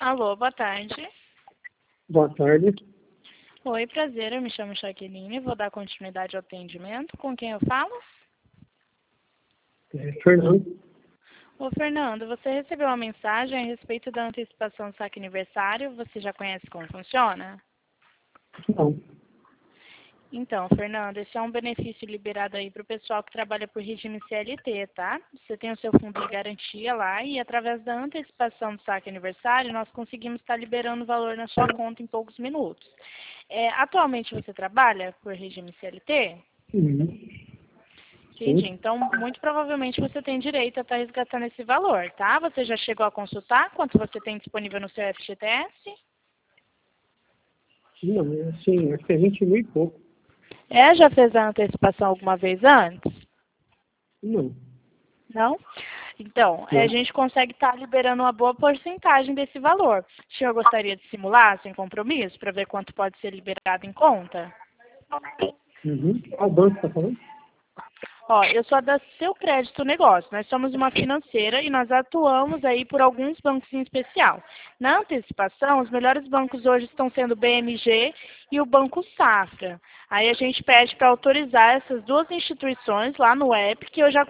Alô, boa tarde. Boa tarde. Oi, prazer, eu me chamo Jaqueline, vou dar continuidade ao atendimento. Com quem eu falo? Fernando. Ô, Fernando, você recebeu uma mensagem a respeito da antecipação do saque aniversário, você já conhece como funciona? Não. Então, Fernando, esse é um benefício liberado aí para o pessoal que trabalha por regime CLT, tá? Você tem o seu fundo de garantia lá e através da antecipação do saque aniversário, nós conseguimos estar liberando o valor na sua conta em poucos minutos. Atualmente você trabalha por regime CLT? Uhum. Entendi. Sim. Então, muito provavelmente você tem direito a estar resgatando esse valor, tá? Você já chegou a consultar quanto você tem disponível no seu FGTS? Não, é assim, acho que é 20 mil e pouco. Já fez a antecipação alguma vez antes? Não. Não? Então, a Não. gente consegue estar liberando uma boa porcentagem desse valor. O senhor gostaria de simular sem compromisso para ver quanto pode ser liberado em conta? Uhum. Qual banco está falando? Ó, eu sou da Seu Crédito Negócio. Nós somos uma financeira e nós atuamos aí por alguns bancos em especial. Na antecipação, os melhores bancos hoje estão sendo o BMG e o Banco Safra. Aí a gente pede para autorizar essas duas instituições lá no app, que eu já